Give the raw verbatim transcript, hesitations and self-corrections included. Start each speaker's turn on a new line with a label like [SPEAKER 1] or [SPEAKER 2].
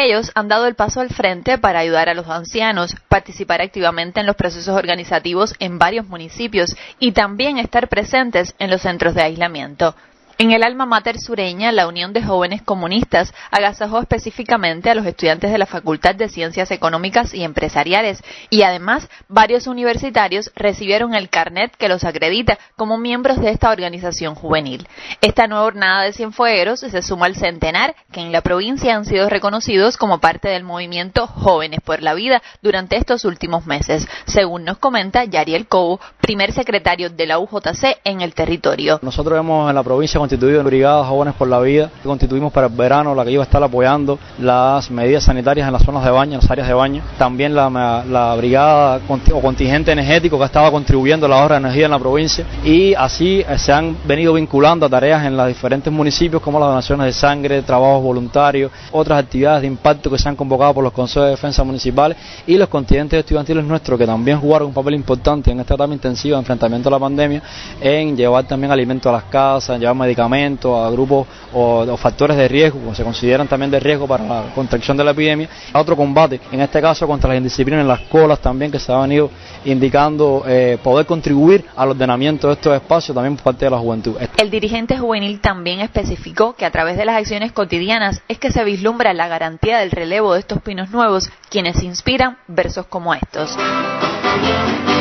[SPEAKER 1] Ellos han dado el paso al frente para ayudar a los ancianos, participar activamente en los procesos organizativos en varios municipios y también estar presentes en los centros de aislamiento. En el alma mater sureña, la Unión de Jóvenes Comunistas agasajó específicamente a los estudiantes de la Facultad de Ciencias Económicas y Empresariales y además varios universitarios recibieron el carnet que los acredita como miembros de esta organización juvenil. Esta nueva jornada de Cienfuegueros se suma al centenar que en la provincia han sido reconocidos como parte del movimiento Jóvenes por la Vida durante estos últimos meses, según nos comenta Yariel Cobo, primer secretario de la U J C en el territorio.
[SPEAKER 2] Nosotros hemos en la provincia constituido en Brigadas Jóvenes por la Vida, que constituimos para el verano, la que iba a estar apoyando las medidas sanitarias en las zonas de baño, en las áreas de baño. También la, la brigada o contingente energético que estaba contribuyendo a la ahorro de energía en la provincia, y así se han venido vinculando a tareas en los diferentes municipios como las donaciones de sangre, trabajos voluntarios, otras actividades de impacto que se han convocado por los consejos de defensa municipales y los contingentes estudiantiles nuestros, que también jugaron un papel importante en esta etapa intensiva de enfrentamiento a la pandemia, en llevar también alimentos a las casas, en llevar medicamentos a grupos o, o factores de riesgo, como se consideran también de riesgo para la contracción de la epidemia, a otro combate, en este caso contra las indisciplinas en las colas también, que se ha venido indicando eh, poder contribuir al ordenamiento de estos espacios también por parte de la juventud.
[SPEAKER 1] El dirigente juvenil también especificó que a través de las acciones cotidianas es que se vislumbra la garantía del relevo de estos pinos nuevos, quienes inspiran versos como estos.